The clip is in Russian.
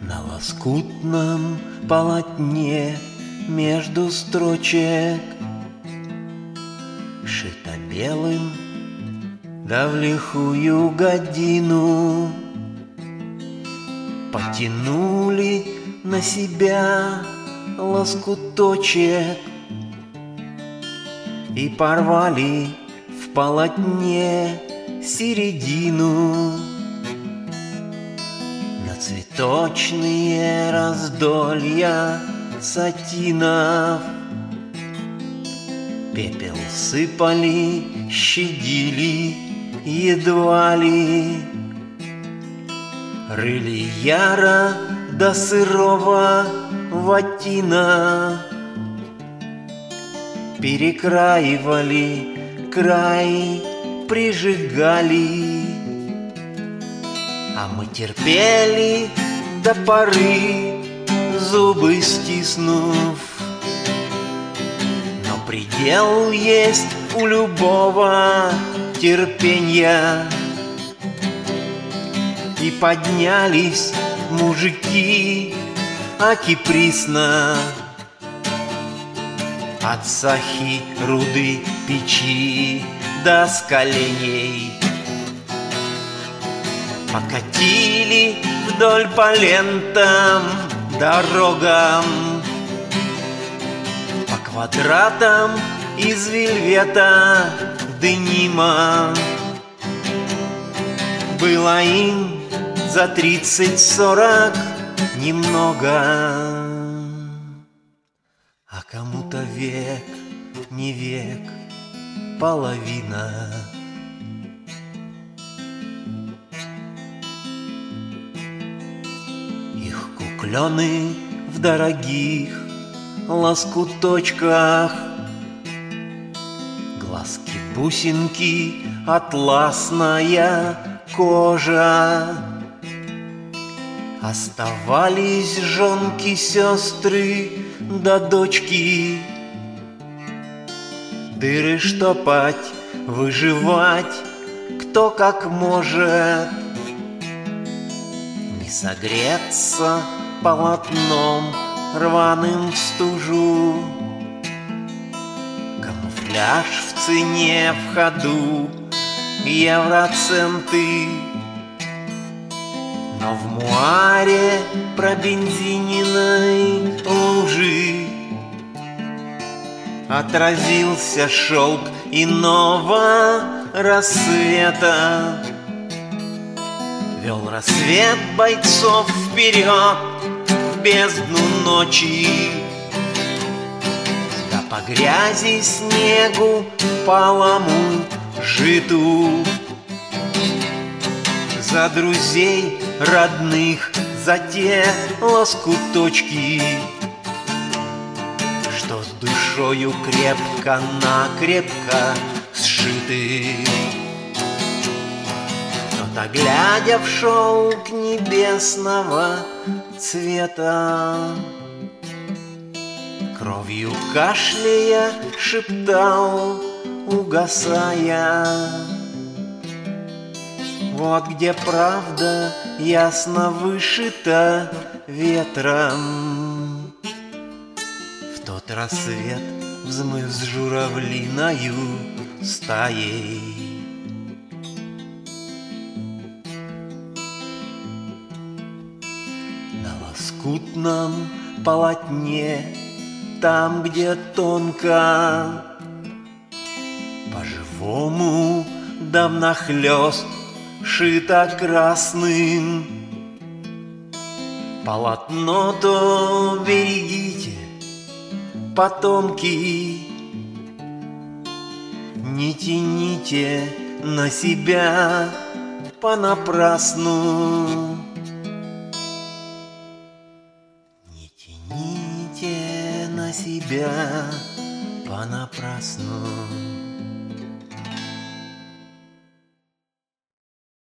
На лоскутном полотне между строчек шито белым, да в лихую годину потянули на себя лоскуточек и порвали в полотне середину. На цветочные раздолья сатинов пепел сыпали, щадили едва ли, рыли яро до сырого ватина, перекраивали край, прижигали, а мы терпели до поры, зубы стиснув. Но предел есть у любого терпенья. И поднялись мужики акиприсно от сахи руды печи до скалений. Покатили вдоль по лентам, дорогам, по квадратам из вельвета денима. Было им за 30-40 немного, а кому-то век, не век, половина. Их куклены в дорогих лоскуточках, глазки-бусинки, атласная кожа. Оставались жонки, сестры да дочки, дыры штопать, выживать, кто как может. Не согреться полотном рваным в стужу, камуфляж в цене в ходу, евроценты. Но в муаре пробензиненной лужи отразился шелк иного рассвета. Вел рассвет бойцов вперед в бездну ночи, да по грязи, снегу, полому, житу. За друзей родных, за те лоскуточки, что с душою крепко-накрепко сшиты. Кто-то, глядя в шелк небесного цвета, кровью кашляя шептал, угасая: вот где правда ясно вышита ветром. В тот рассвет, взмыв с журавлиною стаей, на лоскутном полотне, там, где тонко, по-живому да внахлёст шито красным. Полотно то берегите, потомки, не тяните на себя понапрасну. Не тяните на себя понапрасну.